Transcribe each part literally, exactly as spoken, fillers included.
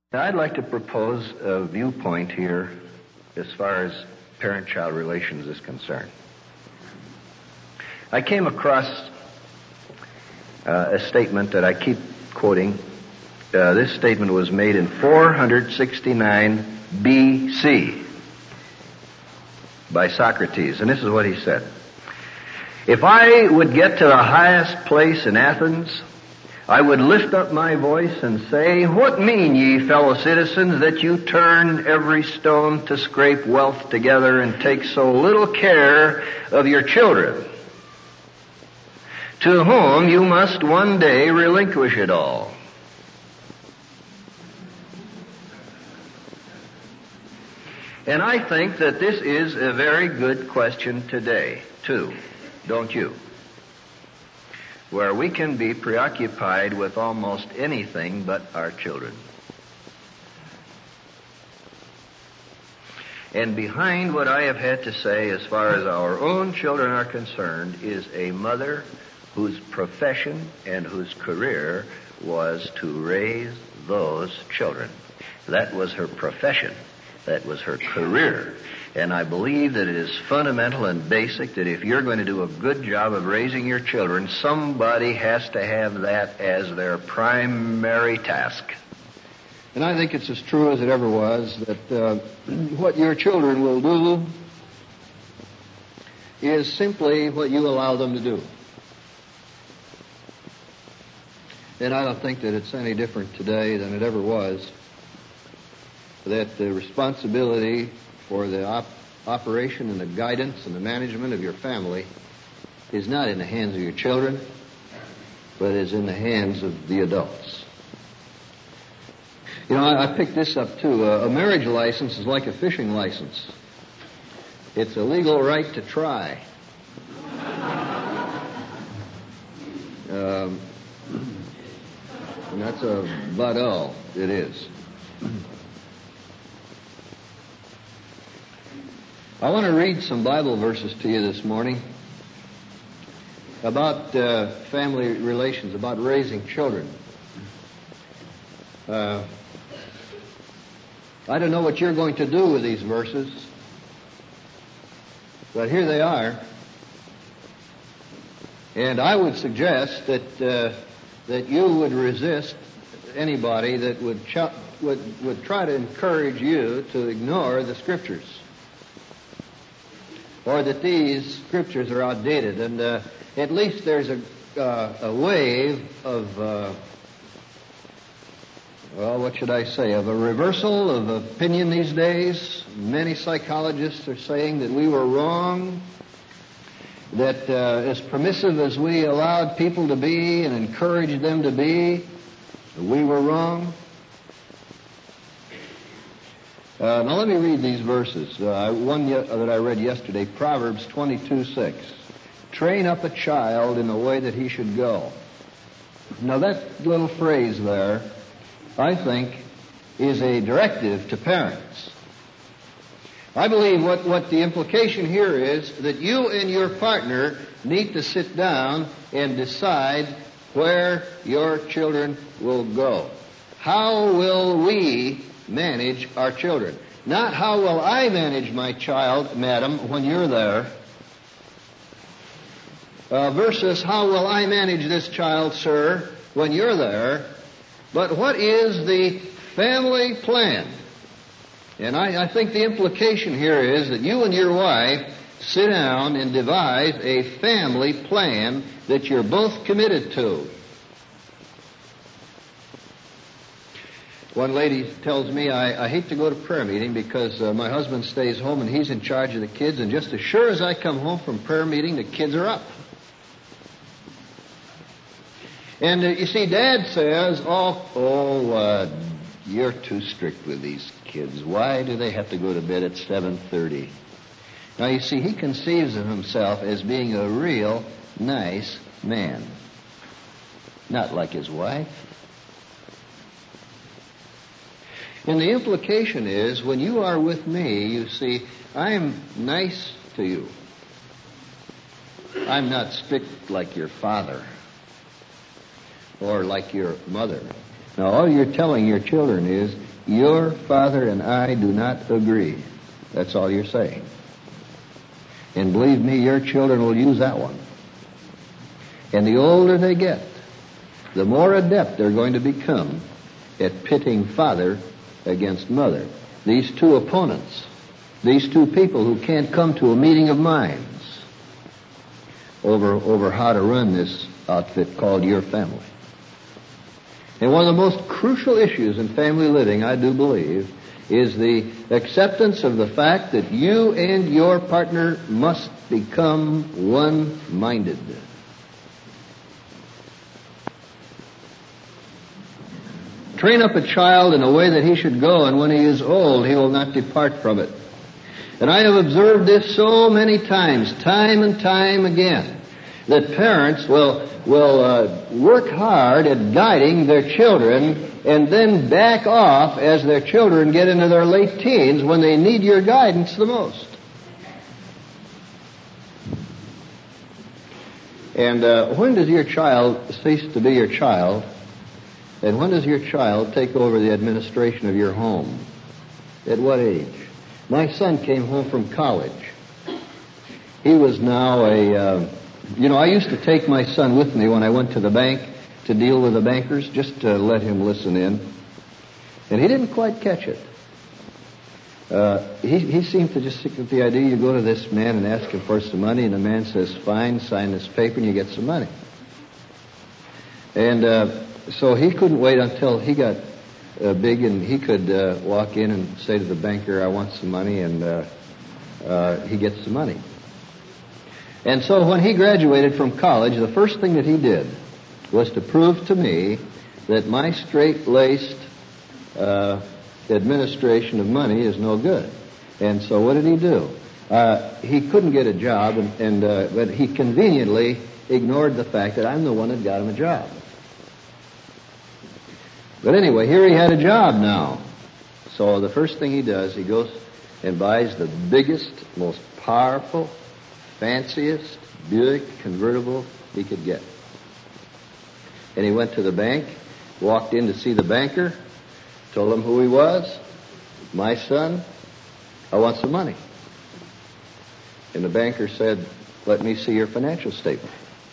Now, I'd like to propose a viewpoint here as far as parent-child relations is concerned. I came across uh, a statement that I keep quoting. Uh, this statement was made in four sixty-nine B C by Socrates, and this is what he said. If I would get to the highest place in Athens, I would lift up my voice and say, what mean ye, fellow citizens, that you turn every stone to scrape wealth together and take so little care of your children, to whom you must one day relinquish it all? And I think that this is a very good question today, too, don't you? Where we can be preoccupied with almost anything but our children. And behind what I have had to say as far as our own children are concerned is a mother whose profession and whose career was to raise those children. That was her profession. That was her career. And I believe that it is fundamental and basic that if you're going to do a good job of raising your children, somebody has to have that as their primary task. And I think it's as true as it ever was that uh, what your children will do is simply what you allow them to do. And I don't think that it's any different today than it ever was, that the responsibility for the op- operation and the guidance and the management of your family is not in the hands of your children, but is in the hands of the adults. You know, I, I picked this up too. Uh, a marriage license is like a fishing license. It's a legal right to try. Um, and that's about all it is. I want to read some Bible verses to you this morning about uh, family relations, about raising children. Uh, I don't know what you're going to do with these verses, but here they are. And I would suggest that uh, that you would resist anybody that would ch- would would try to encourage you to ignore the Scriptures, or that these Scriptures are outdated. And uh, at least there's a, uh, a wave of, uh, well, what should I say, of a reversal of opinion these days. Many psychologists are saying that we were wrong, that uh, as permissive as we allowed people to be and encouraged them to be, we were wrong. Uh, now let me read these verses. Uh, one ye- that I read yesterday, Proverbs twenty-two six. Train up a child in the way that he should go. Now that little phrase there, I think, is a directive to parents. I believe what, what the implication here is that you and your partner need to sit down and decide where your children will go. How will we manage our children? Not how will I manage my child, madam, when you're there, uh, versus how will I manage this child, sir, when you're there, but what is the family plan? And I, I think the implication here is that you and your wife sit down and devise a family plan that you're both committed to. One lady tells me, I, I hate to go to prayer meeting because uh, my husband stays home and he's in charge of the kids, and just as sure as I come home from prayer meeting, the kids are up. And uh, you see, Dad says, oh, oh, uh, you're too strict with these kids. Why do they have to go to bed at seven thirty? Now, you see, he conceives of himself as being a real nice man. Not like his wife. And the implication is, when you are with me, you see, I'm nice to you. I'm not strict like your father or like your mother. Now, all you're telling your children is, your father and I do not agree. That's all you're saying. And believe me, your children will use that one. And the older they get, the more adept they're going to become at pitting father against mother. These two opponents, these two people who can't come to a meeting of minds over, over how to run this outfit called your family. And one of the most crucial issues in family living, I do believe, is the acceptance of the fact that you and your partner must become one-minded. Train up a child in a way that he should go, and when he is old, he will not depart from it. And I have observed this so many times, time and time again, that parents will will uh, work hard at guiding their children and then back off as their children get into their late teens when they need your guidance the most. And uh, when does your child cease to be your child? And when does your child take over the administration of your home? At what age? My son came home from college. He was now a, uh, you know, I used to take my son with me when I went to the bank to deal with the bankers, just to let him listen in. And he didn't quite catch it. Uh, he, he seemed to just stick with the idea, you go to this man and ask him for some money, and the man says, fine, sign this paper and you get some money. And uh, so he couldn't wait until he got uh, big and he could uh, walk in and say to the banker, I want some money, and uh, uh, he gets some money. And so when he graduated from college, the first thing that he did was to prove to me that my straight-laced uh, administration of money is no good. And so what did he do? Uh, he couldn't get a job, and, and uh, but he conveniently ignored the fact that I'm the one that got him a job. But anyway, here he had a job now. So the first thing he does, he goes and buys the biggest, most powerful, fanciest Buick convertible he could get. And he went to the bank, walked in to see the banker, told him who he was. My son, I want some money. And the banker said, let me see your financial statement.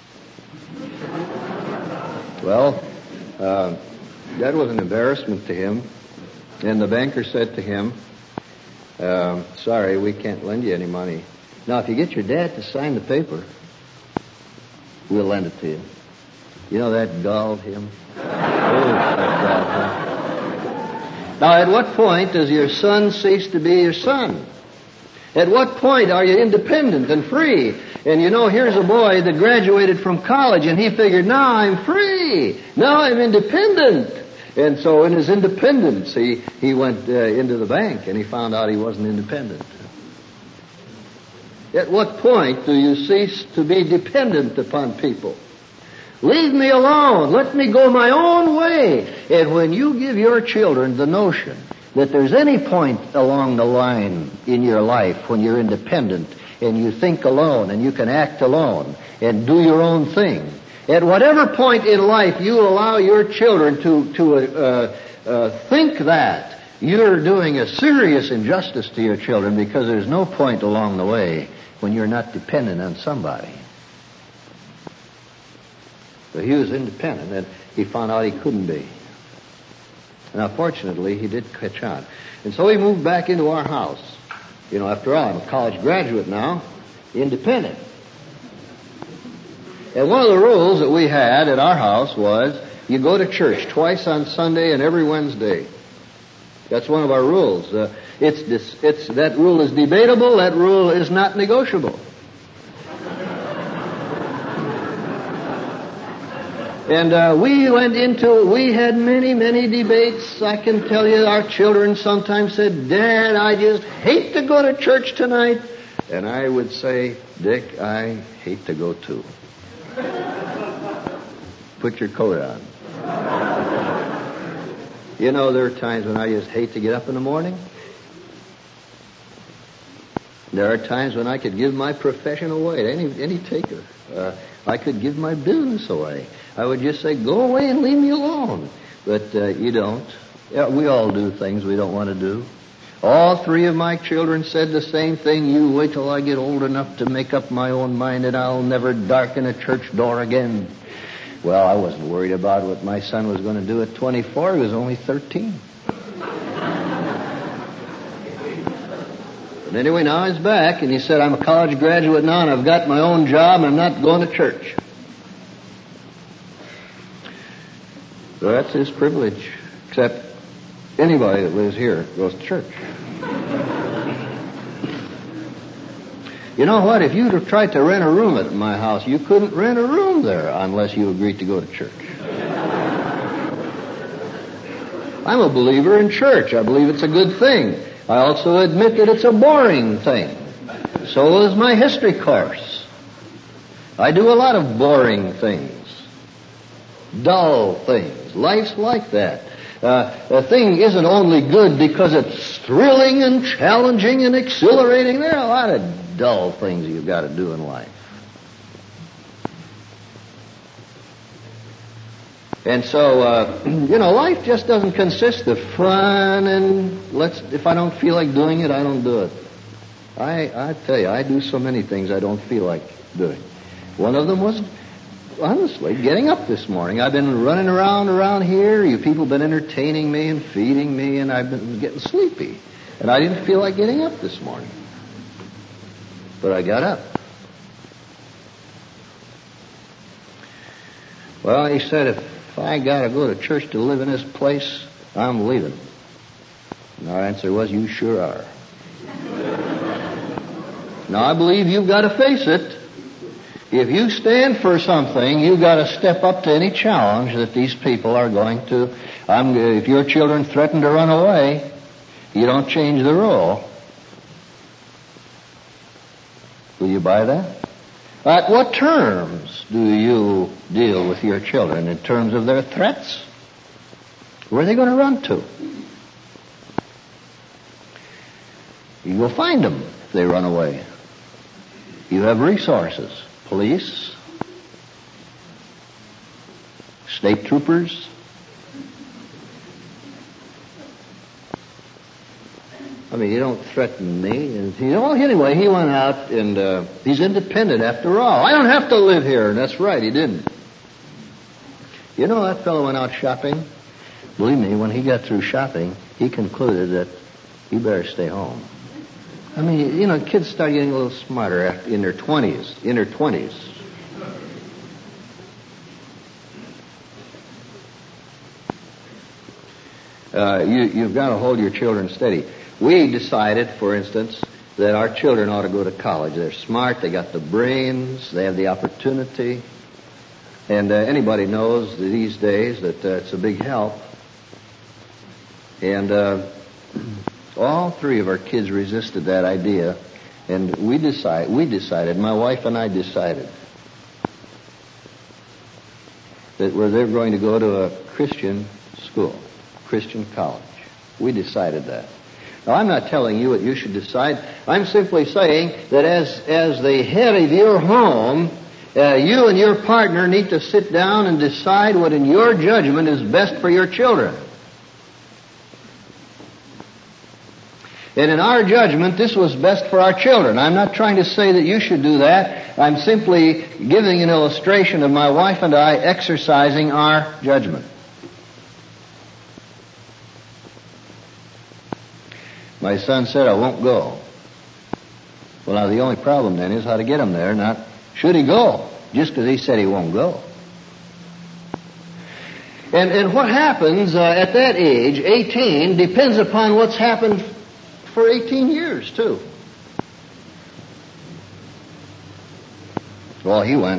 Well, uh, that was an embarrassment to him. And the banker said to him, uh, sorry, we can't lend you any money. Now, if you get your dad to sign the paper, we'll lend it to you. You know, that galled him. Oh, that galled him. Now, at what point does your son cease to be your son? At what point are you independent and free? And you know, here's a boy that graduated from college, and he figured, now I'm free. Now I'm independent. And so in his independence, he, he went uh, into the bank, and he found out he wasn't independent. At what point do you cease to be dependent upon people? Leave me alone. Let me go my own way. And when you give your children the notion that there's any point along the line in your life when you're independent and you think alone and you can act alone and do your own thing, at whatever point in life you allow your children to, to uh, uh, think that, you're doing a serious injustice to your children, because there's no point along the way when you're not dependent on somebody. So he was independent, and he found out he couldn't be. Now, fortunately, he did catch on. And so he moved back into our house. You know, after all, I'm a college graduate now, independent. And one of the rules that we had at our house was you go to church twice on Sunday and every Wednesday. That's one of our rules. Uh, it's, dis- it's that rule is debatable. That rule is not negotiable. And uh, we went into, we had many, many debates. I can tell you our children sometimes said, Dad, I just hate to go to church tonight. And I would say, Dick, I hate to go too. Put your coat on. You know, there are times when I just hate to get up in the morning. There are times when I could give my profession away to any, any taker. Uh, I could give my business away. I would just say, go away and leave me alone. But uh, you don't. Yeah, we all do things we don't want to do. All three of my children said the same thing. You wait till I get old enough to make up my own mind and I'll never darken a church door again. Well, I wasn't worried about what my son was going to do at twenty-four. He was only thirteen. But anyway, now he's back, and he said, I'm a college graduate now, and I've got my own job, and I'm not going to church. So that's his privilege, except anybody that lives here goes to church. You know what? If you'd have tried to rent a room at my house, you couldn't rent a room there unless you agreed to go to church. I'm a believer in church. I believe it's a good thing. I also admit that it's a boring thing. So is my history course. I do a lot of boring things. Dull things. Life's like that. Uh, a thing isn't only good because it's thrilling and challenging and exhilarating. There are a lot of dull things you've got to do in life. And so, uh, you know, life just doesn't consist of fun and let's, if I don't feel like doing it, I don't do it. I, I tell you, I do so many things I don't feel like doing. One of them was, honestly, getting up this morning. I've been running around around here. You people have been entertaining me and feeding me, and I've been getting sleepy. And I didn't feel like getting up this morning. But I got up. Well, he said, if If I got to go to church to live in this place, I'm leaving. And our answer was, you sure are. Now, I believe you've got to face it. If you stand for something, you've got to step up to any challenge that these people are going to. I'm, if your children threaten to run away, you don't change the rule. Will you buy that? At what terms do you deal with your children? In terms of their threats? Where are they going to run to? You will find them if they run away. You have resources. Police, state troopers. I mean, you don't threaten me. And he, well, anyway, he went out and uh, he's independent after all. I don't have to live here. And that's right, he didn't. You know, that fellow went out shopping. Believe me, when he got through shopping, he concluded that he better stay home. I mean, you know, kids start getting a little smarter after, in their twenties, in their twenties. Uh, you, you've got to hold your children steady. We decided, for instance, that our children ought to go to college. They're smart, they got the brains, they have the opportunity. And uh, anybody knows these days that uh, it's a big help. And uh, all three of our kids resisted that idea. And we decide, we decided, my wife and I decided, that we're, they're going to go to a Christian school, Christian college. We decided that. Now, I'm not telling you what you should decide. I'm simply saying that as, as the head of your home, uh, you and your partner need to sit down and decide what in your judgment is best for your children. And in our judgment, this was best for our children. I'm not trying to say that you should do that. I'm simply giving an illustration of my wife and I exercising our judgment. My son said, I won't go. Well, now the only problem then is how to get him there, not should he go, just because he said he won't go. And, and what happens uh, at that age, eighteen, depends upon what's happened for eighteen years, too. Well, he went.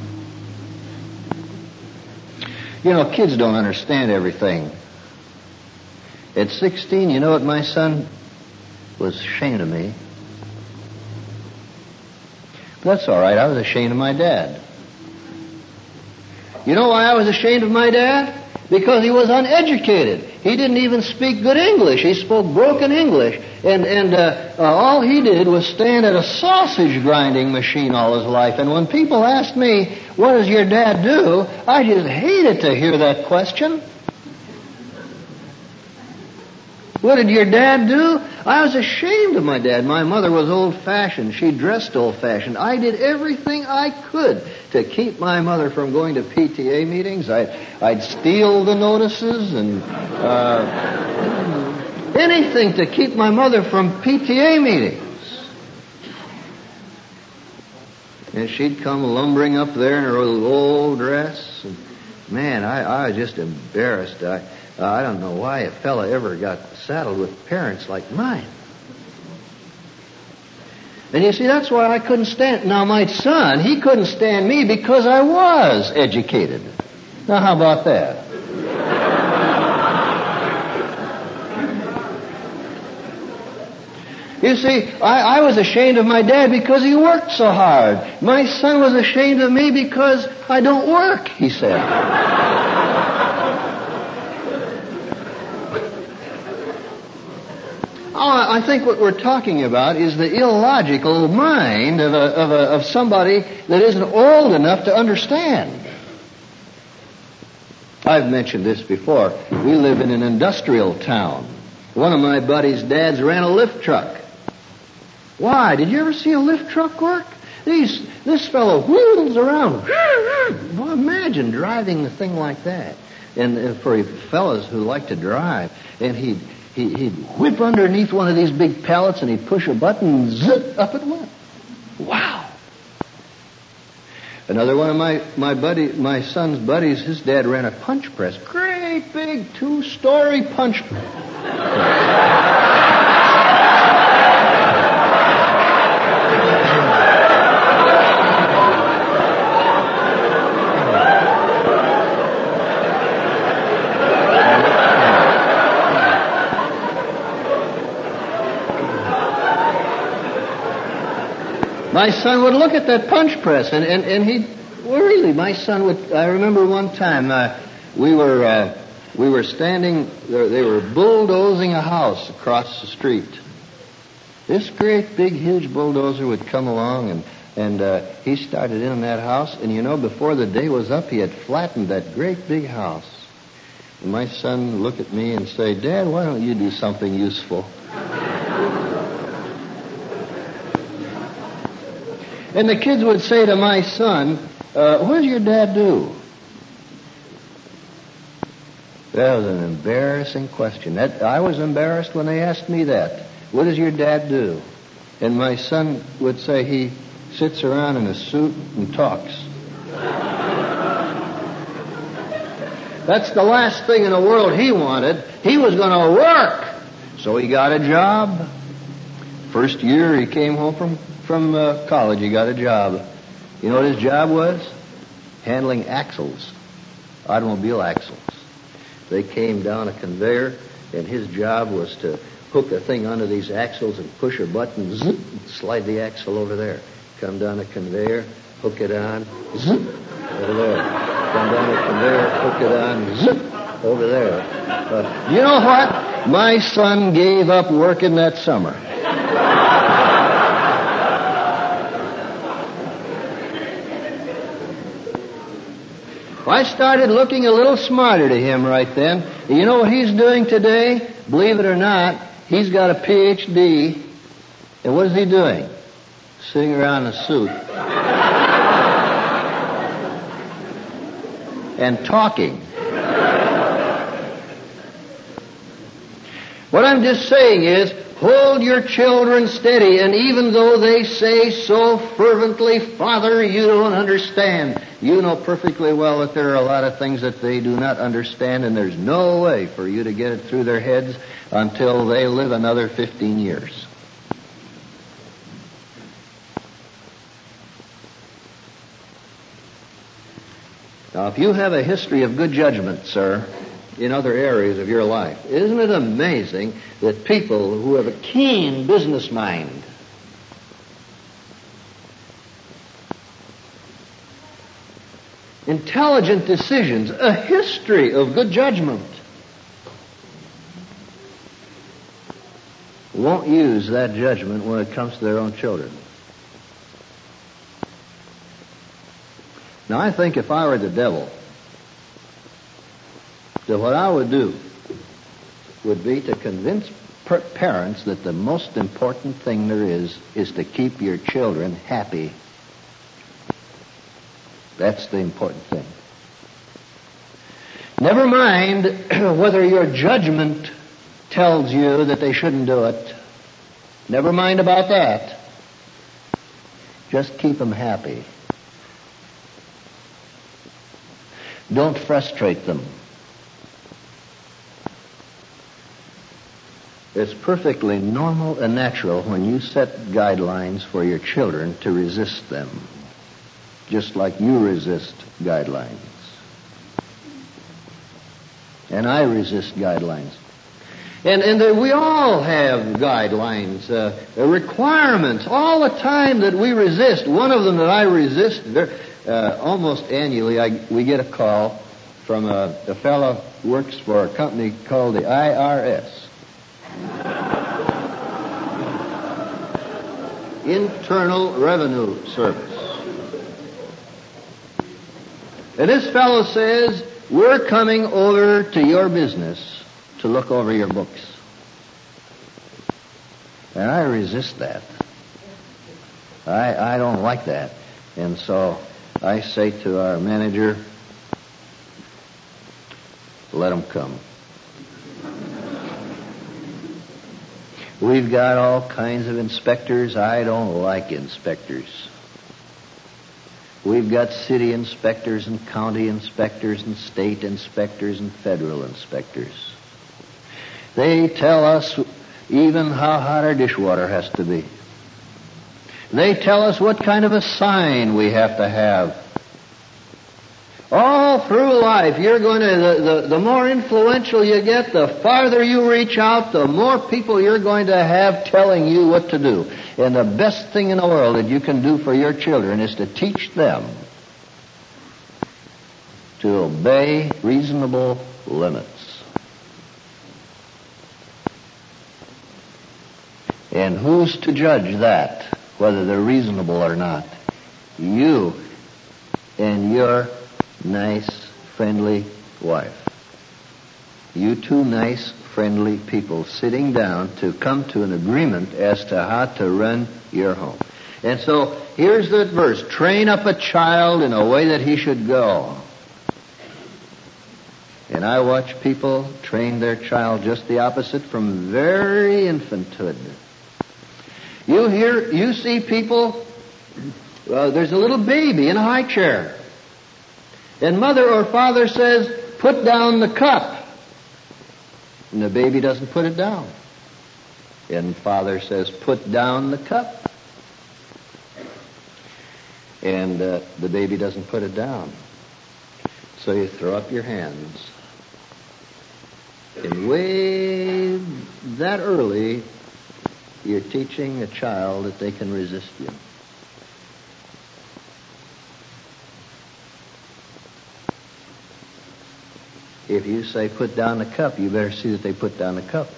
You know, kids don't understand everything. At sixteen, you know what my son was ashamed of me. That's all right. I was ashamed of my dad. You know why I was ashamed of my dad? Because he was uneducated. He didn't even speak good English. He spoke broken English. And, and uh, uh, all he did was stand at a sausage grinding machine all his life. And when people asked me, what does your dad do? I just hated to hear that question. What did your dad do? I was ashamed of my dad. My mother was old-fashioned. She dressed old-fashioned. I did everything I could to keep my mother from going to P T A meetings. I'd, I'd steal the notices and uh, anything to keep my mother from P T A meetings. And she'd come lumbering up there in her old dress. And man, I, I was just embarrassed. I, I don't know why a fella ever got saddled with parents like mine. And you see, that's why I couldn't stand. Now, my son, he couldn't stand me because I was educated. Now, how about that? You see, I, I was ashamed of my dad because he worked so hard. My son was ashamed of me because I don't work, he said. Oh, I think what we're talking about is the illogical mind of, a, of, a, of somebody that isn't old enough to understand. I've mentioned this before. We live in an industrial town. One of my buddy's dads ran a lift truck. Why? Did you ever see a lift truck work? These, this fellow wheels around. Well, imagine driving the thing like that. And, and for fellas who like to drive, and he'd, he, he'd whip underneath one of these big pallets and he'd push a button, zip, up it went. Wow. Another one of my, my buddy, my son's buddies, his dad ran a punch press. Great big two-story punch press. My son would look at that punch press, and, and, and he'd, well, really, my son would, I remember one time, uh, we were, uh, we were standing, they were bulldozing a house across the street. This great, big, huge bulldozer would come along, and, and uh, he started in that house, and you know, before the day was up, he had flattened that great, big house. And my son would look at me and say, Dad, why don't you do something useful? And the kids would say to my son, uh, what does your dad do? That was an embarrassing question. That, I was embarrassed when they asked me that. What does your dad do? And my son would say he sits around in a suit and talks. That's the last thing in the world he wanted. He was going to work. So he got a job. First year he came home from From uh, college, he got a job. You know what his job was? Handling axles, automobile axles. They came down a conveyor, and his job was to hook a thing onto these axles and push a button, zip, slide the axle over there. Come down a conveyor, hook it on, zip, over there. Come down a conveyor, hook it on, zip, over there. Uh, you know what? My son gave up working that summer. I started looking a little smarter to him right then. You know what he's doing today? Believe it or not, he's got a P H D. And what is he doing? Sitting around in a suit. And talking. What I'm just saying is, hold your children steady, and even though they say so fervently, Father, you don't understand, you know perfectly well that there are a lot of things that they do not understand, and there's no way for you to get it through their heads until they live another fifteen years. Now, if you have a history of good judgment, sir, in other areas of your life, isn't it amazing that people who have a keen business mind, intelligent decisions, a history of good judgment, won't use that judgment when it comes to their own children? Now, I think if I were the devil, that what I would do would be to convince per- parents that the most important thing there is is to keep your children happy. That's the important thing. Never mind whether your judgment tells you that they shouldn't do it. Never mind about that. Just keep them happy. Don't frustrate them. It's perfectly normal and natural when you set guidelines for your children to resist them, just like you resist guidelines. And I resist guidelines. And, and uh, we all have guidelines, uh, requirements, all the time that we resist. One of them that I resist, uh, almost annually, I, we get a call from a, a fellow who works for a company called the I R S. Internal Revenue Service. And this fellow says, we're coming over to your business to look over your books. And I resist that. I, I don't like that. And so I say to our manager, let them come. We've got all kinds of inspectors. I don't like inspectors. We've got city inspectors and county inspectors and state inspectors and federal inspectors. They tell us even how hot our dishwater has to be. They tell us what kind of a sign we have to have. All through life, you're going to, the, the, the more influential you get, the farther you reach out, the more people you're going to have telling you what to do. And the best thing in the world that you can do for your children is to teach them to obey reasonable limits. And who's to judge that, whether they're reasonable or not? You and your nice, friendly wife. You two nice, friendly people sitting down to come to an agreement as to how to run your home. And so, here's the verse. Train up a child in a way that he should go. And I watch people train their child just the opposite from very infanthood. You hear, you see people, uh, there's a little baby in a high chair. And mother or father says, put down the cup. And the baby doesn't put it down. And father says, put down the cup. And uh, the baby doesn't put it down. So you throw up your hands. And way that early, you're teaching a child that they can resist you. If you say, put down the cup, you better see that they put down the cup.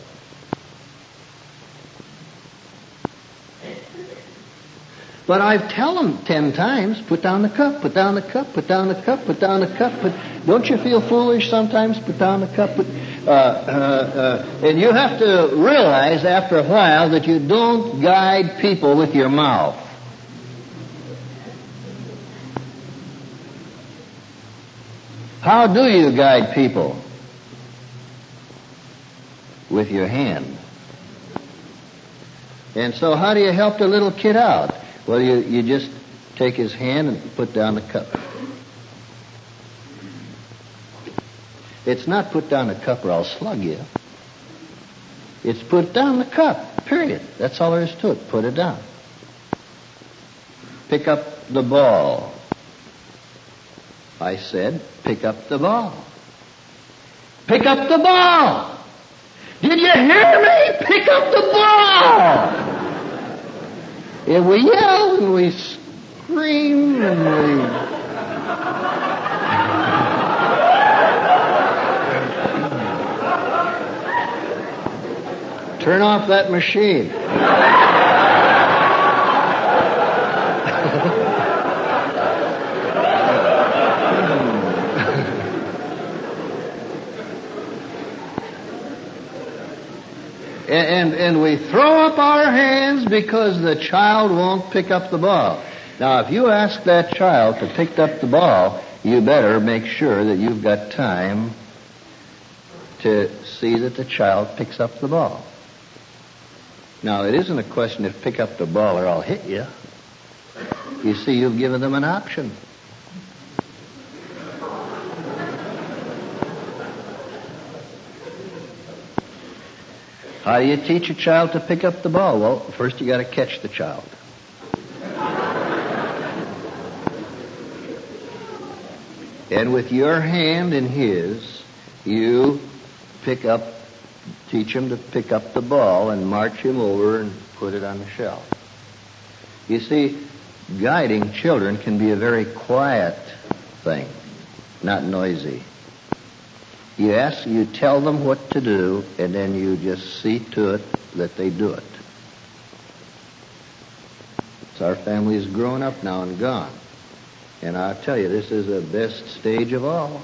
But I tell them ten times, put down the cup, put down the cup, put down the cup, put down the cup. But don't you feel foolish sometimes? Put down the cup. Put, uh, uh, uh, and you have to realize after a while that you don't guide people with your mouth. How do you guide people? With your hand. And so how do you help the little kid out? Well, you, you just take his hand and put down the cup. It's not put down the cup or I'll slug you. It's put down the cup, period. That's all there is to it. Put it down. Pick up the ball. I said, pick up the ball. Pick up the ball. Did you hear me? Pick up the ball. And we yell and we scream and we... Turn off that machine. And, and, and we throw up our hands because the child won't pick up the ball. Now, if you ask that child to pick up the ball, you better make sure that you've got time to see that the child picks up the ball. Now, it isn't a question of pick up the ball or I'll hit you. You see, you've given them an option. How do you teach a child to pick up the ball? Well, first you got to catch the child. And with your hand in his, you pick up, teach him to pick up the ball and march him over and put it on the shelf. You see, guiding children can be a very quiet thing, not noisy. You ask, you tell them what to do, and then you just see to it that they do it. So our family is grown up now and gone. And I'll tell you, this is the best stage of all.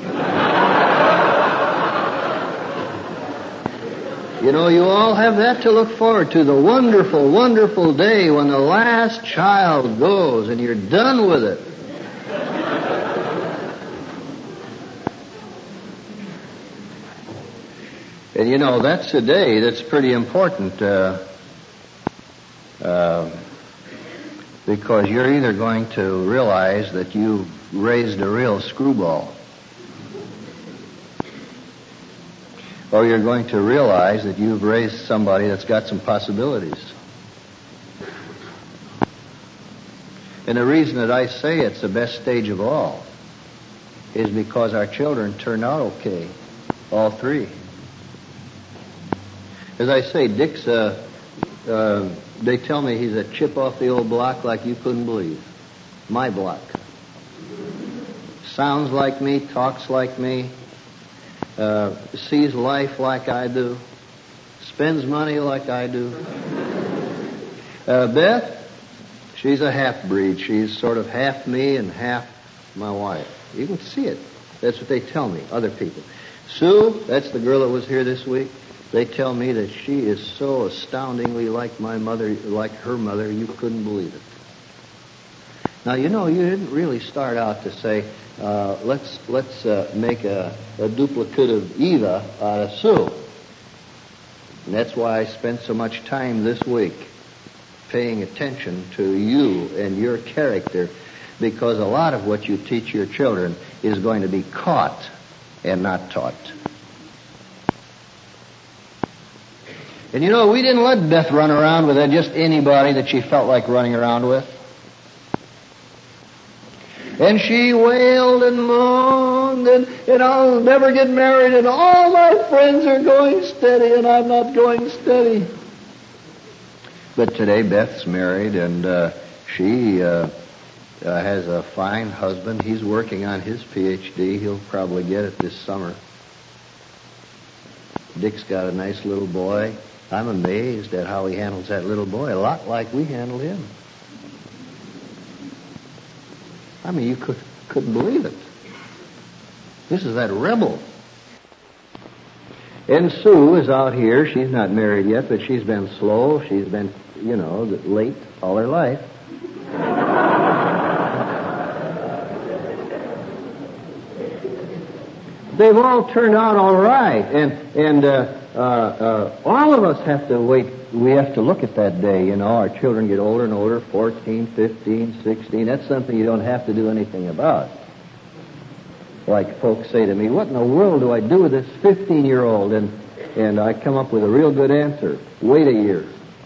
You know, you all have that to look forward to, the wonderful, wonderful day when the last child goes and you're done with it. And you know, that's a day that's pretty important uh, uh, because you're either going to realize that you've raised a real screwball, or you're going to realize that you've raised somebody that's got some possibilities. And the reason that I say it's the best stage of all is because our children turn out okay, all three. As I say, Dick's, uh, uh, they tell me he's a chip off the old block like you couldn't believe. My block. Sounds like me, talks like me, uh, sees life like I do, spends money like I do. Uh, Beth, she's a half-breed. She's sort of half me and half my wife. You can see it. That's what they tell me, other people. Sue, that's the girl that was here this week. They tell me that she is so astoundingly like my mother, like her mother, you couldn't believe it. Now, you know, you didn't really start out to say, uh, let's let's uh, make a, a duplicate of Eva out of Sue. And that's why I spent so much time this week paying attention to you and your character, because a lot of what you teach your children is going to be caught and not taught. And you know, we didn't let Beth run around with just anybody that she felt like running around with. And she wailed and moaned, and, and I'll never get married, and all my friends are going steady, and I'm not going steady. But today Beth's married, and uh, she uh, uh, has a fine husband. He's working on his P H D. He'll probably get it this summer. Dick's got a nice little boy. I'm amazed at how he handles that little boy, a lot like we handled him. I mean, you could, couldn't believe it. This is that rebel. And Sue is out here. She's not married yet, but she's been slow. She's been, you know, late all her life. They've all turned out all right, and and uh, uh, uh, all of us have to wait. We have to look at that day. You know, our children get older and older, fourteen, fifteen, sixteen. That's something you don't have to do anything about. Like folks say to me, "What in the world do I do with this fifteen-year-old?" And and I come up with a real good answer: wait a year.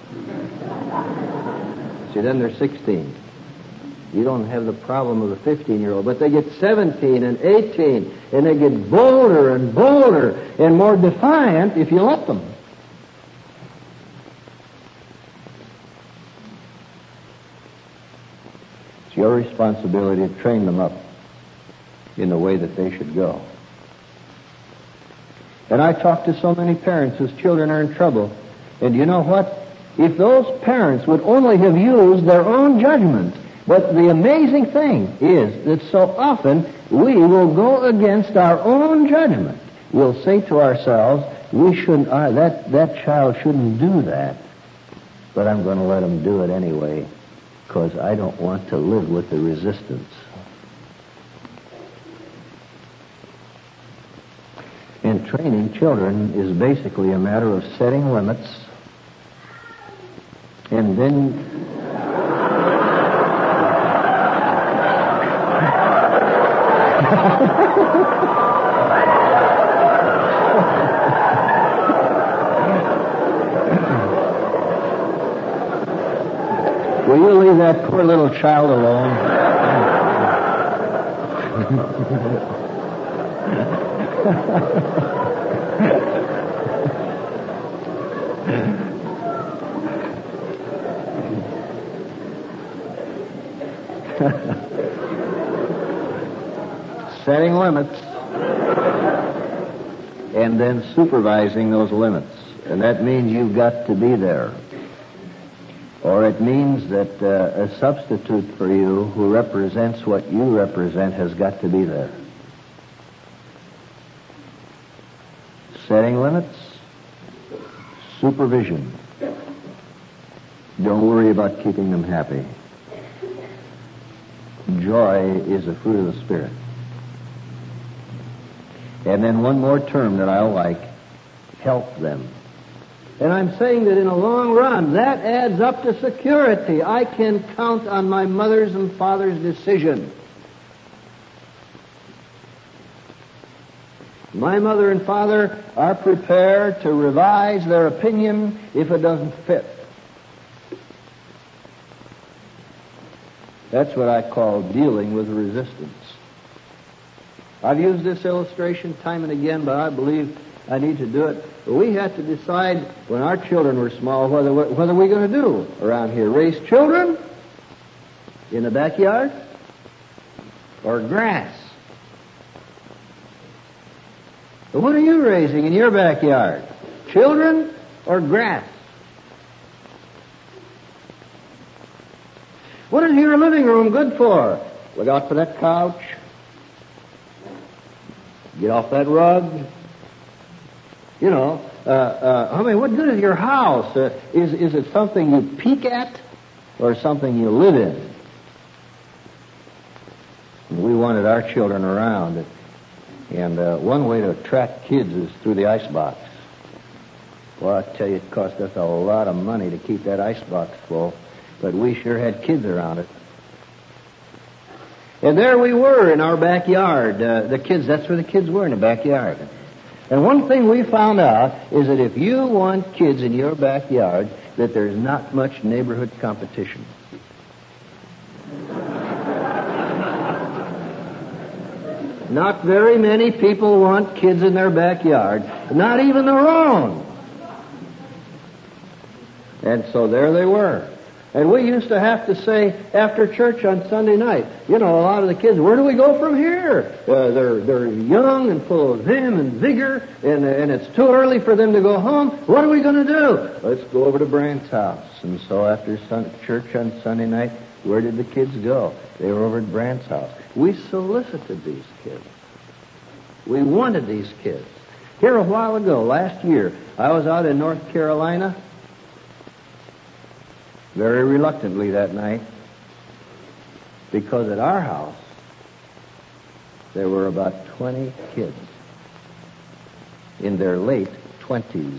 See, then they're sixteen. You don't have the problem of the fifteen-year-old, but they get seventeen and eighteen, and they get bolder and bolder and more defiant if you let them. It's your responsibility to train them up in the way that they should go. And I talk to so many parents whose children are in trouble, and you know what? If those parents would only have used their own judgment. But the amazing thing is that so often we will go against our own judgment. We'll say to ourselves, We shouldn't, uh, that, that child shouldn't do that. But I'm going to let him do it anyway, because I don't want to live with the resistance. And training children is basically a matter of setting limits, and then will you leave that poor little child alone? Setting limits and then supervising those limits. And that means you've got to be there. Or it means that uh, a substitute for you who represents what you represent has got to be there. Setting limits, supervision. Don't worry about keeping them happy. Joy is a fruit of the Spirit. And then one more term that I like, help them. And I'm saying that in a long run, that adds up to security. I can count on my mother's and father's decision. My mother and father are prepared to revise their opinion if it doesn't fit. That's what I call dealing with resistance. I've used this illustration time and again, but I believe I need to do it. We had to decide when our children were small whether whether we're going to do around here. Raise children in the backyard or grass. What are you raising in your backyard? Children or grass? What is your living room good for? Look out for that couch. Get off that rug. You know, uh, uh, I mean, what good is your house? Uh, is is it something you peek at or something you live in? And we wanted our children around. And uh, one way to attract kids is through the icebox. Well, I tell you, it cost us a lot of money to keep that icebox full, but we sure had kids around it. And there we were in our backyard. Uh, the kids, that's where the kids were, in the backyard. And one thing we found out is that if you want kids in your backyard, that there's not much neighborhood competition. Not very many people want kids in their backyard, not even their own. And so there they were. And we used to have to say after church on Sunday night, you know, a lot of the kids, where do we go from here? Uh, they're they're young and full of vim and vigor, and, and it's too early for them to go home. What are we going to do? Let's go over to Brant's house. And so after sun, church on Sunday night, where did the kids go? They were over at Brant's house. We solicited these kids. We wanted these kids. Here a while ago, last year, I was out in North Carolina, very reluctantly that night, because at our house there were about twenty kids in their late twenties.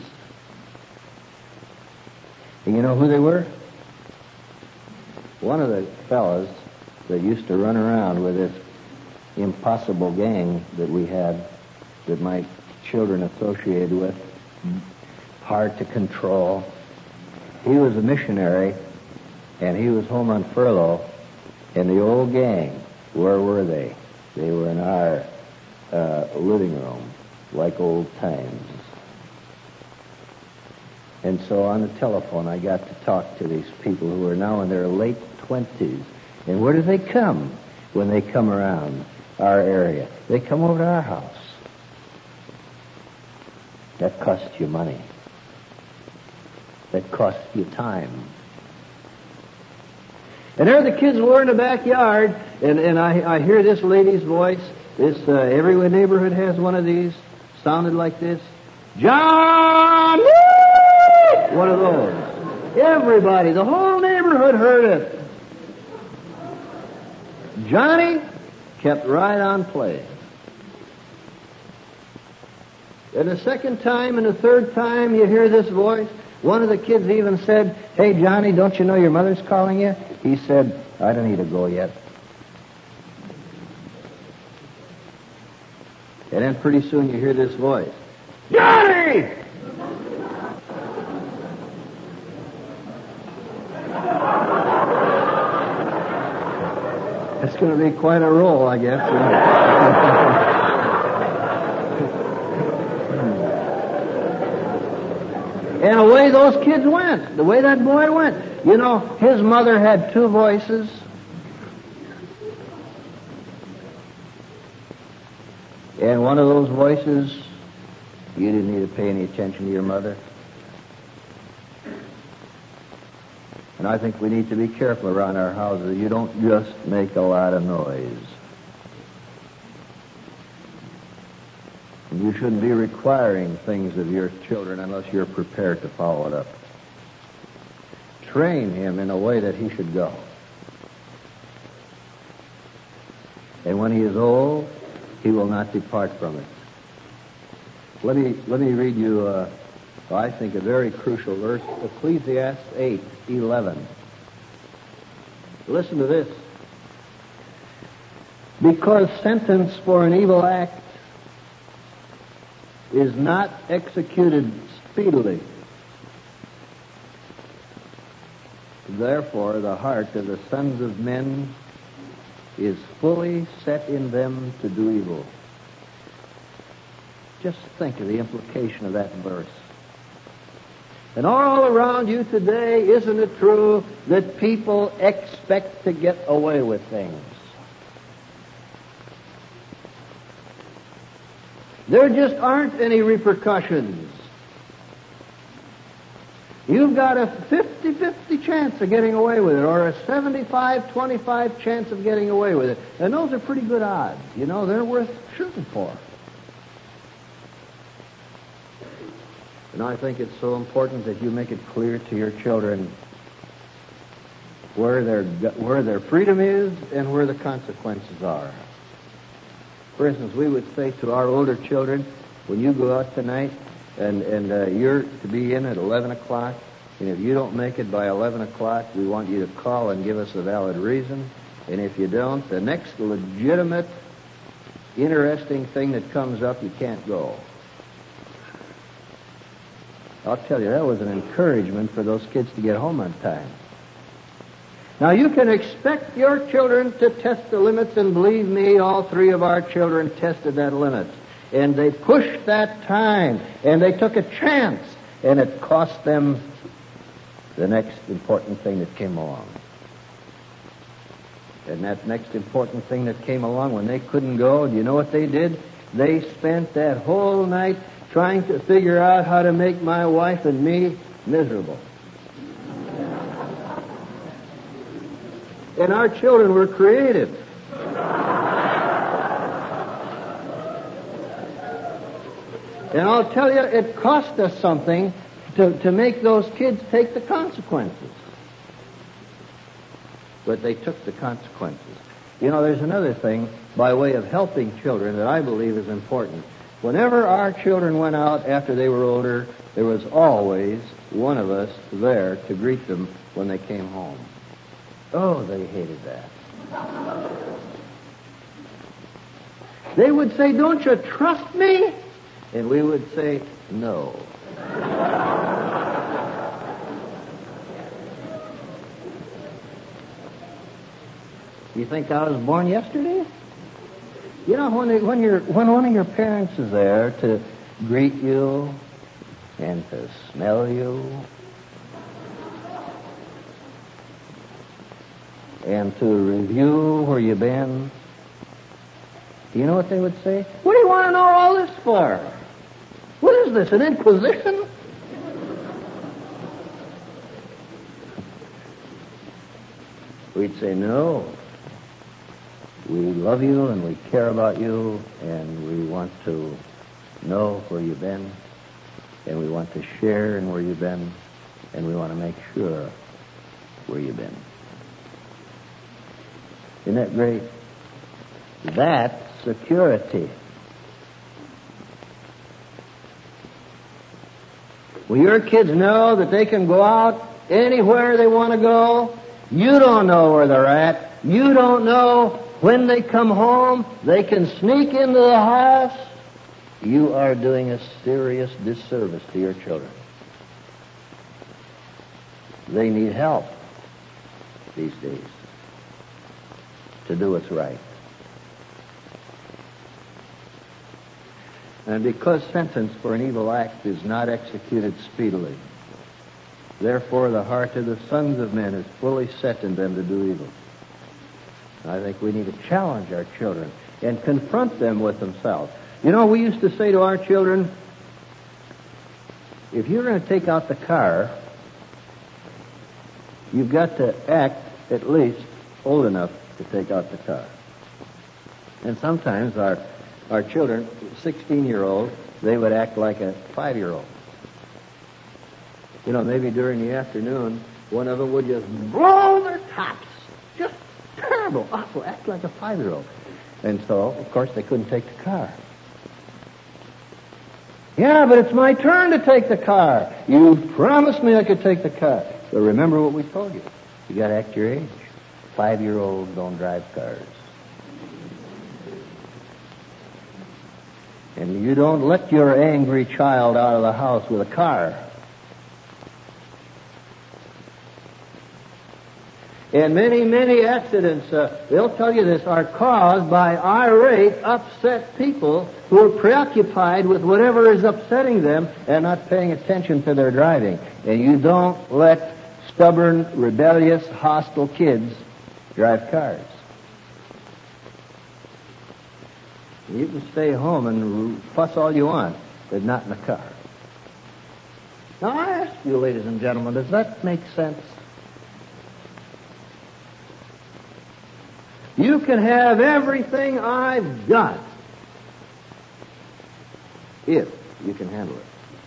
And you know who they were? One of the fellas that used to run around with this impossible gang that we had, that my children associated with, hard to control. He was a missionary, and he was home on furlough, and the old gang, where were they? They were in our uh, living room, like old times. And so on the telephone, I got to talk to these people who are now in their late twenties. And where do they come when they come around our area? They come over to our house. That costs you money. That costs you time. And there the kids were in the backyard, and, and I, I hear this lady's voice. This uh, every neighborhood has one of these, sounded like this. Johnny! One of those. Everybody, the whole neighborhood heard it. Johnny kept right on playing. And the second time and the third time you hear this voice, one of the kids even said, "Hey, Johnny, don't you know your mother's calling you?" He said, "I don't need to go yet." And then pretty soon you hear this voice, "Johnny!" That's going to be quite a roll, I guess. And away those kids went, the way that boy went. You know, his mother had two voices. And one of those voices, you didn't need to pay any attention to your mother. And I think we need to be careful around our houses. You don't just make a lot of noise. And you shouldn't be requiring things of your children unless you're prepared to follow it up. Train him in a way that he should go. And when he is old, he will not depart from it. Let me let me read you, uh, I think, a very crucial verse, Ecclesiastes eight eleven. Listen to this. Because sentence for an evil act is not executed speedily, therefore the heart of the sons of men is fully set in them to do evil. Just think of the implication of that verse. And all around you today, isn't it true that people expect to get away with things? There just aren't any repercussions. You've got a fifty-fifty chance of getting away with it, or a seventy-five twenty-five chance of getting away with it. And those are pretty good odds. You know, they're worth shooting for. And I think it's so important that you make it clear to your children where their, where their freedom is and where the consequences are. For instance, we would say to our older children, when you go out tonight and, and uh, you're to be in at eleven o'clock, and if you don't make it by eleven o'clock, we want you to call and give us a valid reason. And if you don't, the next legitimate, interesting thing that comes up, you can't go. I'll tell you, that was an encouragement for those kids to get home on time. Now, you can expect your children to test the limits, and believe me, all three of our children tested that limit. And they pushed that time, and they took a chance, and it cost them the next important thing that came along. And that next important thing that came along, when they couldn't go, do you know what they did? They spent that whole night trying to figure out how to make my wife and me miserable. And our children were creative. And I'll tell you, it cost us something to, to make those kids take the consequences. But they took the consequences. You know, there's another thing by way of helping children that I believe is important. Whenever our children went out after they were older, there was always one of us there to greet them when they came home. Oh, they hated that. They would say, "Don't you trust me?" And we would say, "No." You think I was born yesterday? You know, when, they, when, you're, when one of your parents is there to greet you and to smell you and to review where you've been, do you know what they would say? "What do you want to know all this for? What is this, an inquisition?" We'd say, "No. We love you and we care about you and we want to know where you've been." and we want to share in where you've been, and we want to make sure where you've been. Isn't that great? That's security. Well, your kids know that they can go out anywhere they want to go. You don't know where they're at. You don't know when they come home. They can sneak into the house. You are doing a serious disservice to your children. They need help these days to do what's right. And because sentence for an evil act is not executed speedily, therefore the heart of the sons of men is fully set in them to do evil. I think we need to challenge our children and confront them with themselves. You know, we used to say to our children, if you're going to take out the car, you've got to act at least old enough to take out the car. And sometimes our our children, sixteen-year-olds, they would act like a five-year-old. You know, maybe during the afternoon, one of them would just blow their tops. Just terrible, awful, act like a five-year-old. And so, of course, they couldn't take the car. Yeah, but it's my turn to take the car. You promised me I could take the car. So remember what we told you. You got to act your age. Five-year-olds don't drive cars. And you don't let your angry child out of the house with a car. And many, many accidents, uh, they'll tell you this, are caused by irate, upset people who are preoccupied with whatever is upsetting them and not paying attention to their driving. And you don't let stubborn, rebellious, hostile kids drive cars. You can stay home and fuss all you want, but not in the car. Now, I ask you, ladies and gentlemen, does that make sense? You can have everything I've got if you can handle it.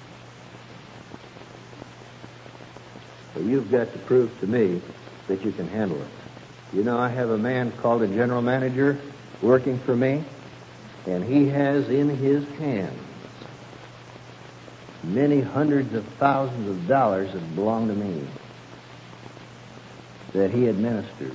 But you've got to prove to me that you can handle it. You know, I have a man called a general manager working for me, and he has in his hands many hundreds of thousands of dollars that belong to me that he administers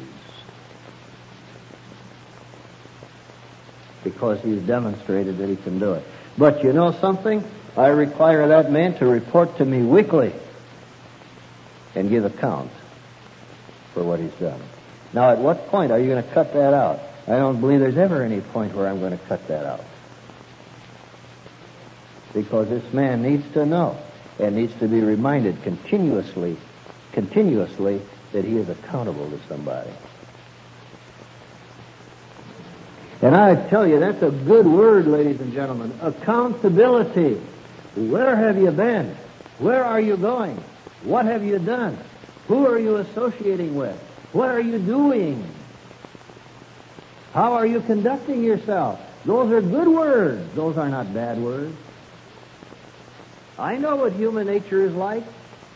because he's demonstrated that he can do it. But you know something? I require that man to report to me weekly and give account for what he's done. Now, at what point are you going to cut that out? I don't believe there's ever any point where I'm going to cut that out. Because this man needs to know and needs to be reminded continuously, continuously that he is accountable to somebody. And I tell you, that's a good word, ladies and gentlemen. Accountability. Where have you been? Where are you going? What have you done? Who are you associating with? What are you doing? How are you conducting yourself? Those are good words. Those are not bad words. I know what human nature is like.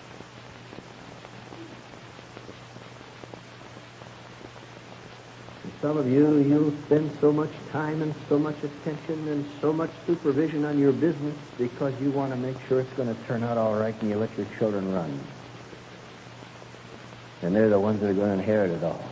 And some of you, you spend so much time and so much attention and so much supervision on your business because you want to make sure it's going to turn out all right, and you let your children run. And they're the ones that are going to inherit it all.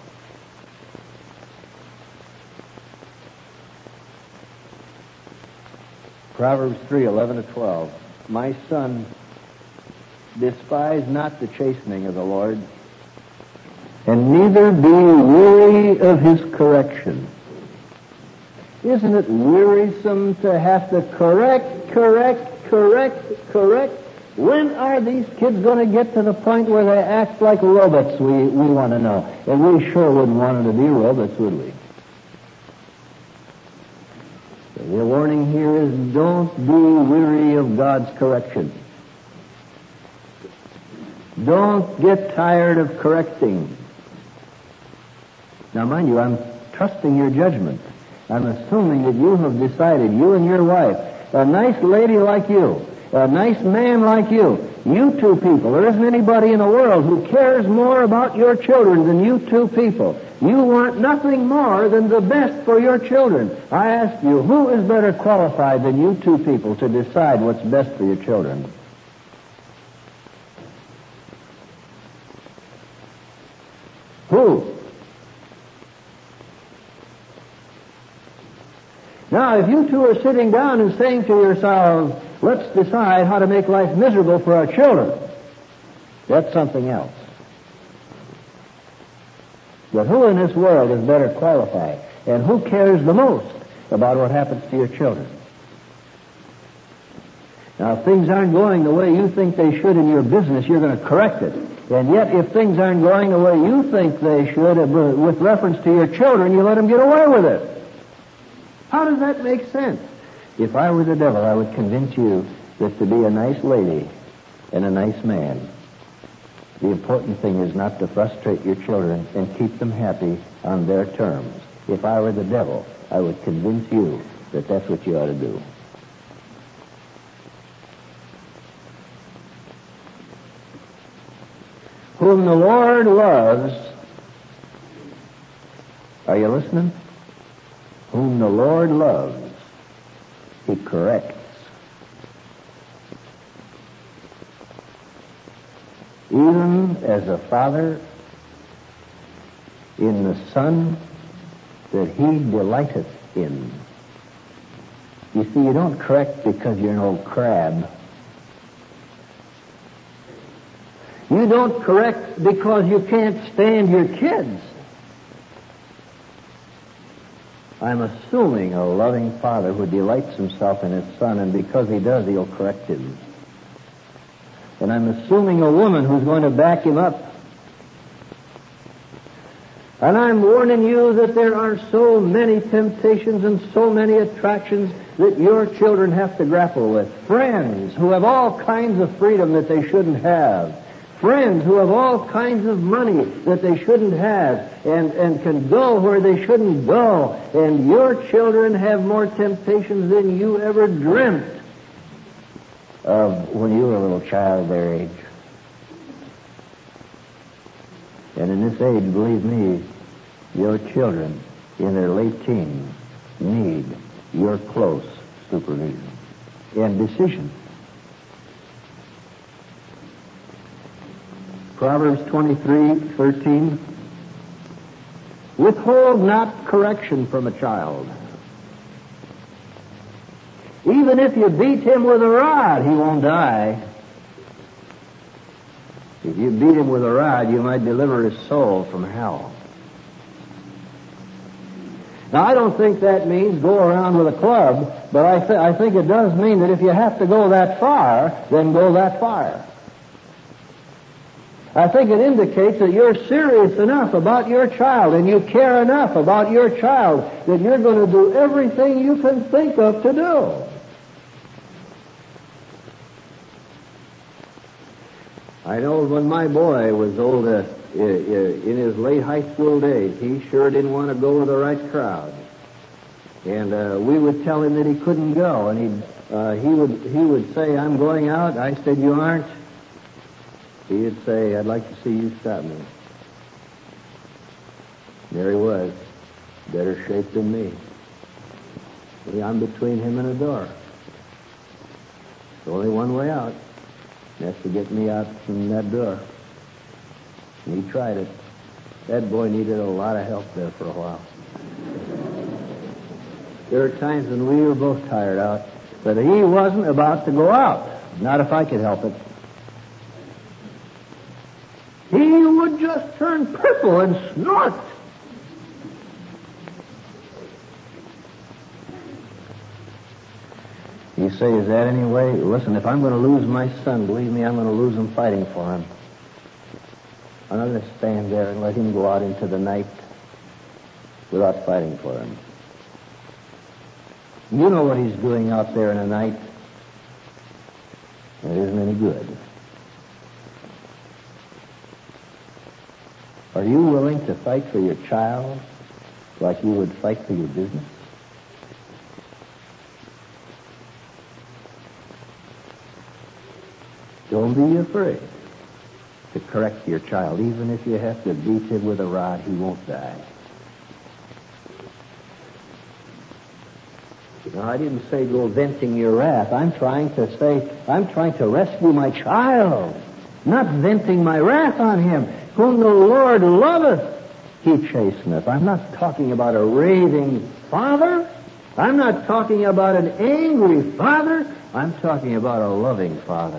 Proverbs three, eleven to twelve. My son, despise not the chastening of the Lord, and neither be weary of his correction. Isn't it wearisome to have to correct, correct, correct, correct? When are these kids going to get to the point where they act like robots, we, we want to know. And we sure wouldn't want them to be robots, would we? The warning here is don't be weary of God's correction. Don't get tired of correcting. Now, mind you, I'm trusting your judgment. I'm assuming that you have decided, you and your wife, a nice lady like you, a nice man like you, you two people, there isn't anybody in the world who cares more about your children than you two people. You want nothing more than the best for your children. I ask you, who is better qualified than you two people to decide what's best for your children? Who? Now, if you two are sitting down and saying to yourselves, let's decide how to make life miserable for our children, that's something else. But who in this world is better qualified? And who cares the most about what happens to your children? Now, if things aren't going the way you think they should in your business, you're going to correct it. And yet, if things aren't going the way you think they should with reference to your children, you let them get away with it. How does that make sense? If I were the devil, I would convince you that to be a nice lady and a nice man, the important thing is not to frustrate your children and keep them happy on their terms. If I were the devil, I would convince you that that's what you ought to do. Whom the Lord loves, are you listening? Whom the Lord loves, He corrects. Even as a father in the son that he delighteth in. You see, you don't correct because you're an old crab. You don't correct because you can't stand your kids. I'm assuming a loving father who delights himself in his son, and because he does, he'll correct him. And I'm assuming a woman who's going to back him up. And I'm warning you that there are so many temptations and so many attractions that your children have to grapple with. Friends who have all kinds of freedom that they shouldn't have. Friends who have all kinds of money that they shouldn't have and, and can go where they shouldn't go. And your children have more temptations than you ever dreamt of when you were a little child their age. And in this age, believe me, your children in their late teens need your close supervision and decision. Proverbs twenty-three thirteen. Withhold not correction from a child. Even if you beat him with a rod, he won't die. If you beat him with a rod, you might deliver his soul from hell. Now, I don't think that means go around with a club, but I, th- I think it does mean that if you have to go that far, then go that far. I think it indicates that you're serious enough about your child and you care enough about your child that you're going to do everything you can think of to do. I know when my boy was old, uh, in his late high school days, he sure didn't want to go with the right crowd. And uh, we would tell him that he couldn't go, and he'd, uh, he would he would say, "I'm going out." I said, "You aren't." He'd say, "I'd like to see you stop me." There he was, better shape than me. See, I'm between him and a door. There's only one way out. That's to get me out from that door. And he tried it. That boy needed a lot of help there for a while. There were times when we were both tired out, but he wasn't about to go out. Not if I could help it. He would just turn purple and snort. You say, is that any way? Listen, if I'm going to lose my son, believe me, I'm going to lose him fighting for him. I'm not going to stand there and let him go out into the night without fighting for him. You know what he's doing out there in the night. It isn't any good. Are you willing to fight for your child like you would fight for your business? Don't be afraid to correct your child. Even if you have to beat him with a rod, he won't die. No, I didn't say go venting your wrath. I'm trying to say, I'm trying to rescue my child, not venting my wrath on him. Whom the Lord loveth, he chasteneth. I'm not talking about a raving father. I'm not talking about an angry father. I'm talking about a loving father.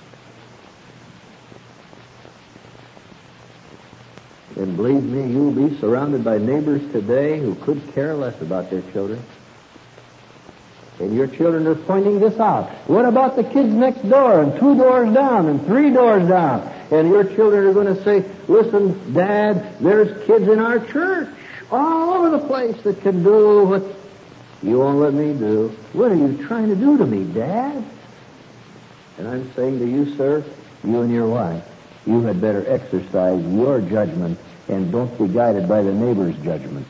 And believe me, you'll be surrounded by neighbors today who could care less about their children. And your children are pointing this out. What about the kids next door and two doors down and three doors down? And your children are going to say, listen, Dad, there's kids in our church all over the place that can do what you won't let me do. What are you trying to do to me, Dad? And I'm saying to you, sir, you and your wife, you had better exercise your judgment and don't be guided by the neighbor's judgment.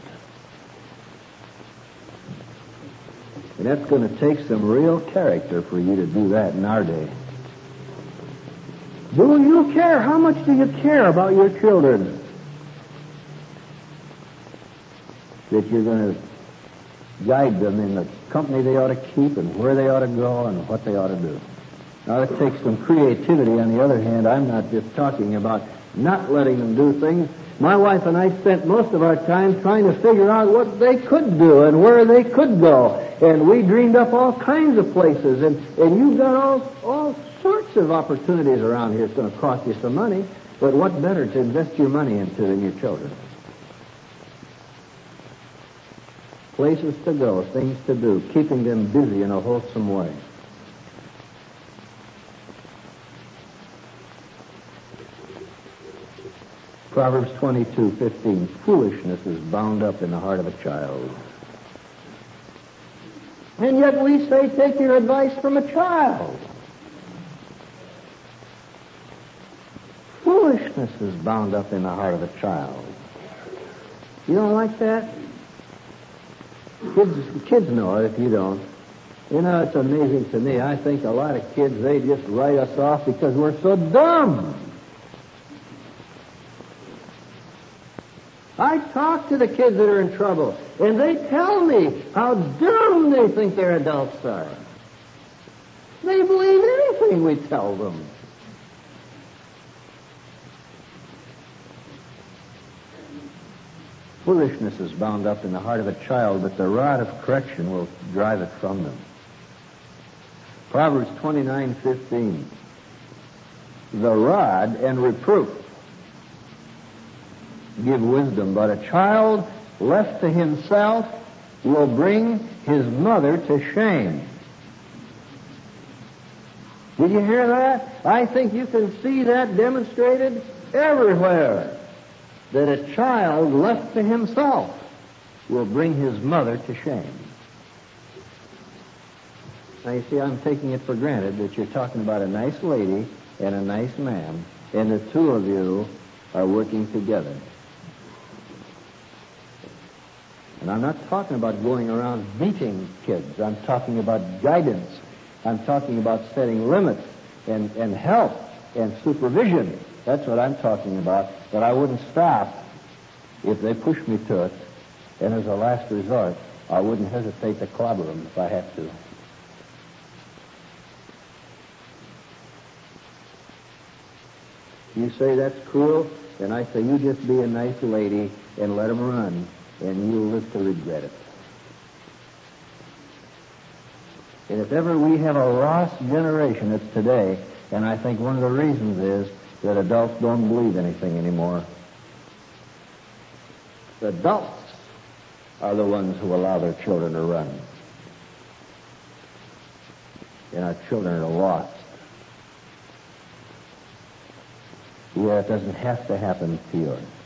And that's going to take some real character for you to do that in our day. Do you care? How much do you care about your children? That you're going to guide them in the company they ought to keep and where they ought to go and what they ought to do. Now, it takes some creativity. On the other hand, I'm not just talking about not letting them do things. My wife and I spent most of our time trying to figure out what they could do and where they could go. And we dreamed up all kinds of places. And, and you've got all, all sorts of opportunities around here. It's going to cost you some money. But what better to invest your money into than your children? Places to go, things to do, keeping them busy in a wholesome way. Proverbs twenty-two fifteen. Foolishness is bound up in the heart of a child. And yet we say, take your advice from a child. Foolishness is bound up in the heart of a child. You don't like that? Kids, kids know it if you don't. You know, it's amazing to me. I think a lot of kids, they just write us off because we're so dumb. I talk to the kids that are in trouble, and they tell me how dumb they think their adults are. They believe anything we tell them. Foolishness is bound up in the heart of a child, but the rod of correction will drive it from them. Proverbs twenty-nine fifteen. The rod and reproof give wisdom, but a child left to himself will bring his mother to shame. Did you hear that? I think you can see that demonstrated everywhere. That a child left to himself will bring his mother to shame. Now you see, I'm taking it for granted that you're talking about a nice lady and a nice man, and the two of you are working together. And I'm not talking about going around beating kids. I'm talking about guidance. I'm talking about setting limits and, and help and supervision. That's what I'm talking about. But I wouldn't stop if they pushed me to it. And as a last resort, I wouldn't hesitate to clobber them if I had to. You say that's cruel, and I say you just be a nice lady and let them run, and you'll live to regret it. And if ever we have a lost generation, it's today. And I think one of the reasons is that adults don't believe anything anymore. The adults are the ones who allow their children to run. And our children are lost. Yeah, it doesn't have to happen to yours.